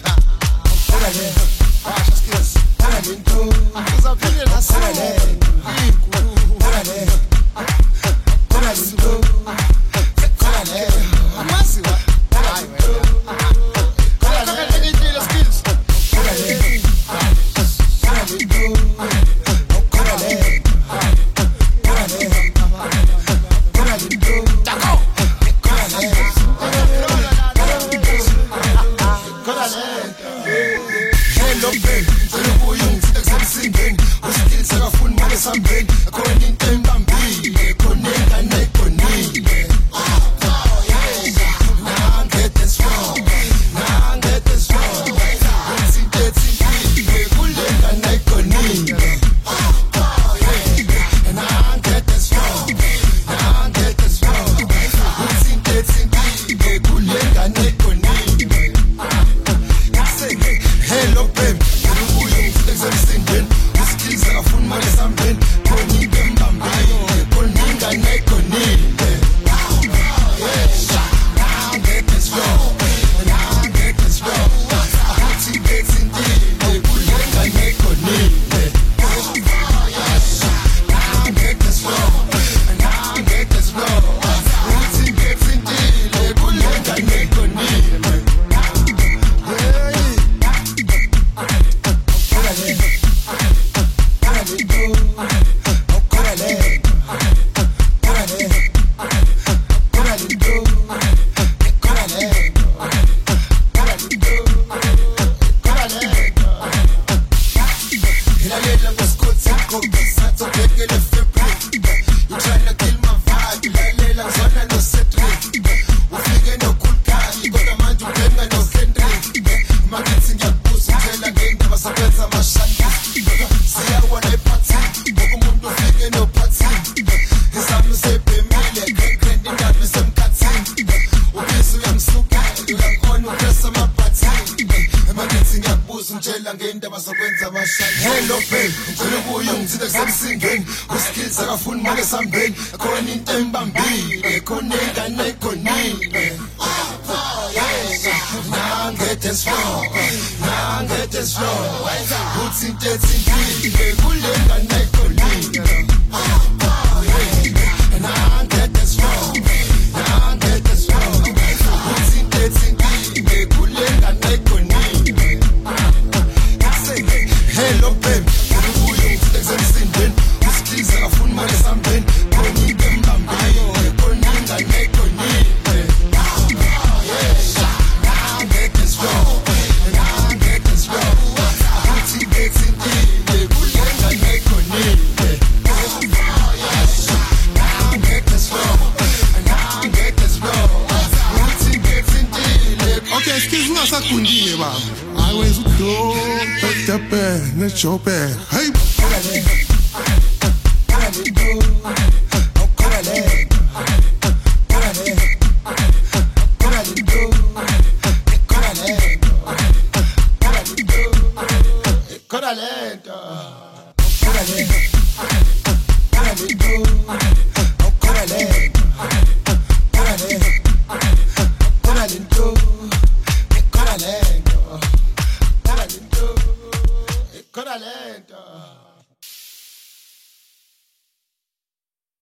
Hello babe, ngicela ukuye ungithinte kusemsingeni uskills akafuni manje sambeni khona into embambile khona ingane ekhonile nangethe slow nangethe slow uthi into ethintile kule ngane ekhonile nangethe slow nangethe slow uthi into ethintile kule ngane ekhonile. Hello babe, ubuye usemsindeni uskills akafuni manje sambeni khona into embambile khona ingane ekhonile Okay, excuse me, sakundile baba. I went to go, back that bag, let's your bag. Hey.